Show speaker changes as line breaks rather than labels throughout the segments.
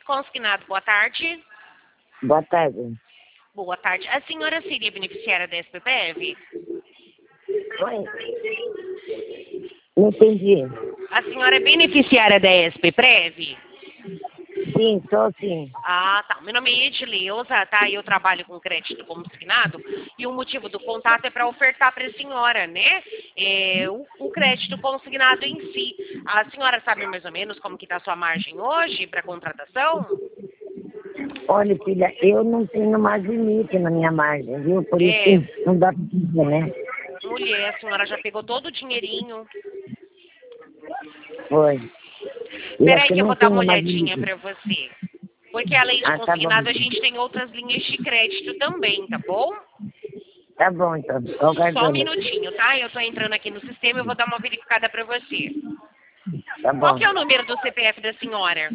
consignado, boa tarde.
Boa tarde.
Boa tarde. A senhora seria beneficiária da SPPEV?
Oi? Não entendi.
A senhora é beneficiária da SPPEV?
Sim, sou sim.
Ah, tá. Meu nome é Edileuza, tá? Eu trabalho com crédito consignado e o motivo do contato é para ofertar para a senhora, né? O crédito consignado em si. A senhora sabe mais ou menos como que está a sua margem hoje para contratação?
Olha, filha, eu não tenho mais limite na minha margem, viu? Por isso
É,
que não dá pra dizer, né?
mulher, a senhora já pegou todo o dinheirinho.
Foi. E
Espera
é
aí
que
que eu
não
vou dar uma
tenho mais
olhadinha
limite.
para você. Porque além de
Ah, tá bom.
consignado, a gente tem outras linhas de crédito também, tá bom?
Tá bom, então. Tô
Só um
aguardando.
minutinho, tá? Eu tô entrando aqui no sistema e eu vou dar uma verificada para você.
Tá
Qual
bom.
que é o número do CPF da senhora?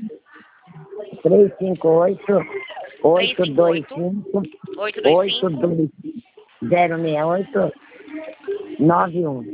358
358
825
825
82068 91.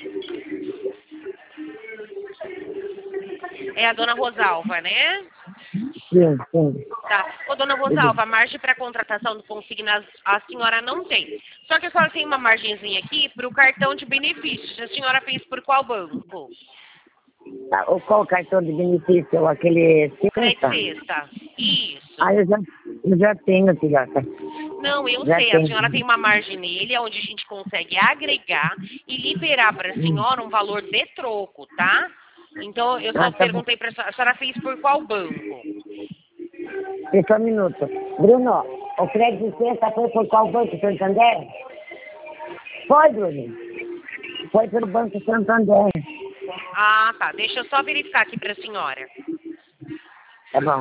É a dona Rosalva, né?
Sim, sim.
Tá. Ô, dona Rosalva, a margem para contratação do consignado a senhora não tem. Só que a senhora tem uma margenzinha aqui para o cartão de benefícios. A senhora fez por qual banco?
Tá, qual cartão de benefício? Aquele
Crédito
sexta?
Sexta. Isso.
Ah, eu já tenho, filhota.
Não, eu
Já
sei. A
tenho.
senhora tem uma margem nele, onde a gente consegue agregar e liberar para a senhora um valor de troco, tá? Então, eu só
Ah, tá bom.
perguntei para a senhora fez por qual banco?
Só um minuto. Bruno, o crédito sexta foi por qual banco? Santander? Foi, Bruno. Foi pelo Banco Santander.
Ah, tá. Deixa eu só verificar aqui para a senhora.
Tá bom.